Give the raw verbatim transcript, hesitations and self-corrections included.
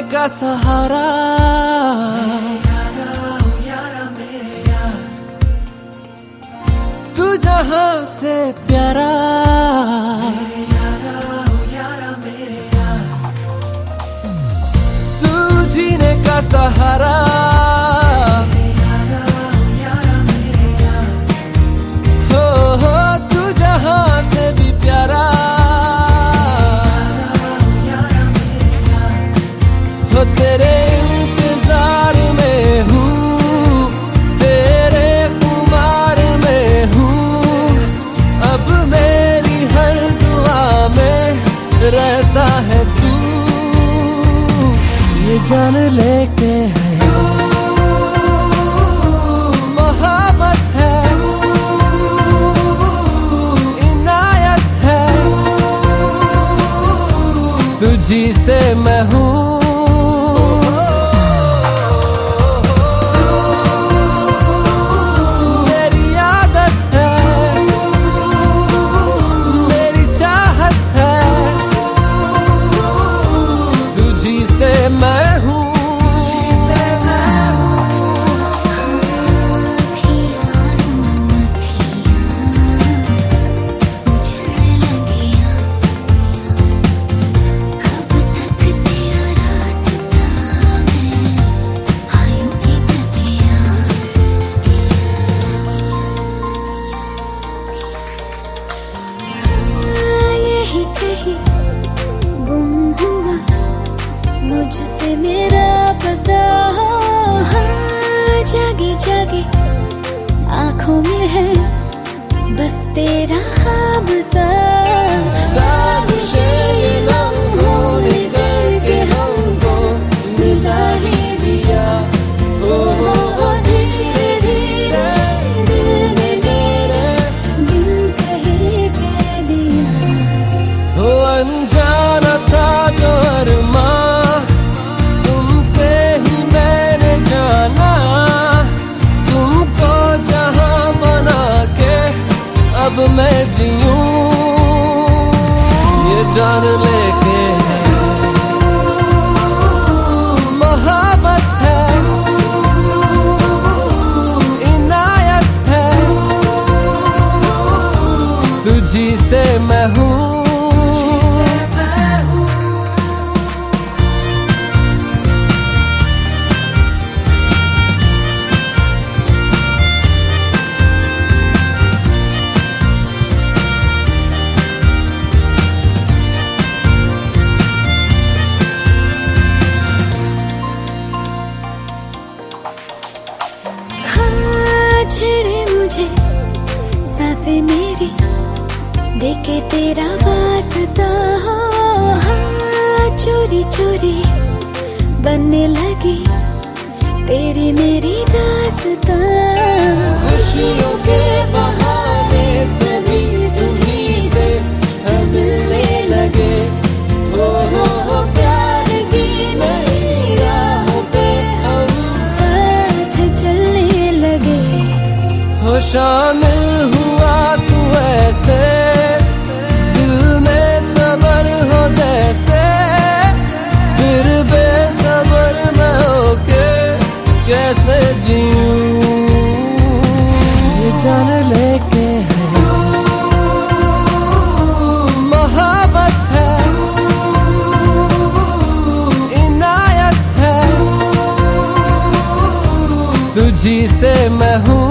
का सहारा, तू जहां से प्यारा, तू जीने का सहारा, हो हो तू जहां से भी प्यारा, हो तेरे इंतजार में हूँ, तेरे खुमार में हूँ, अब मेरी हर दुआ में रहता है तू, ये जान लेके है मोहब्बत है, इनायत है, तुझी से मैं हूँ, मैं हूँ। यही कहीं गुम हुआ मुझसे मेरा पता, हाँ जागे जागे आँखों में है बस तेरा ख्वाब सा, साजिशें ये लम्हों ने करके हमको मिला ही दिया, ओ हो हो धीरे धीरे दिल ने मेरे दिल कहे कह दिया, हो अनजाना था जो अरमां तुमसे ही मैंने जाना, तुमको जहां बना के अब मैं जीऊं, ये जान लेके है मोहब्बत है, इनायत है, तुझी से मैं हूँ। छेड़े मुझे सांसें मेरी देखे तेरा वास्ता, हाँ चोरी चोरी बनने लगी तेरी मेरी दास्तां, खुशियों के बहाने सभी तुम्हीं से मिलने लगे, हो हो हो प्यार की नई राहों पे हम साथ चलने लगे, हो शामिल हुआ तू ऐसे दिल में सबर हो जैसे, फिर बेसबर मैं होके कैसे जीऊं, ये जान लेके है मोहब्बत है, इनायत है, तुझी से मैं हूँ।